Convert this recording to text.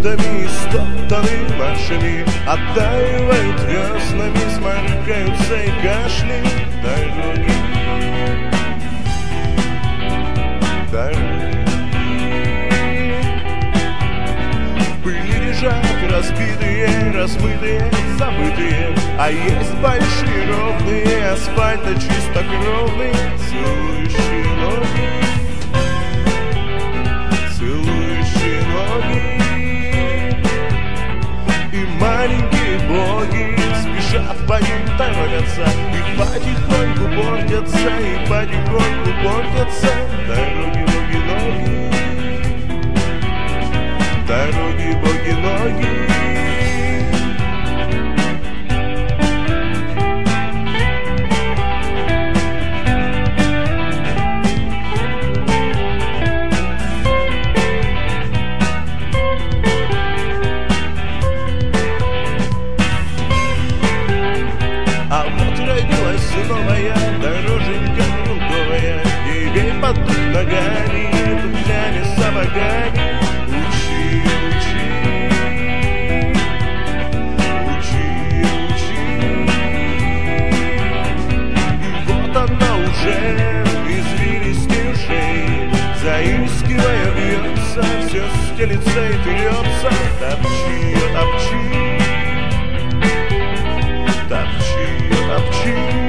звездами, стоптаны нашими, оттаивают веснами, сморкаются и кашляют дороги. В пыли лежат разбитые, размытые, забытые, а есть большие ровные, асфальта чистокровные, целующие ноги, целующие ноги. И маленькие боги спешат по ним, торопятся, и потихоньку портятся, и потихоньку портятся дороги, боги-ноги, дороги, боги-ноги. А вот родилась новая дороженька грунтовая, ей под ногами, туфлями, сапогами. Учи, учи, учи, учи. И вот она уже извилистей ушей, заискивая вьется, все стелится и трется. Топчи, топчи, топчи, топчи.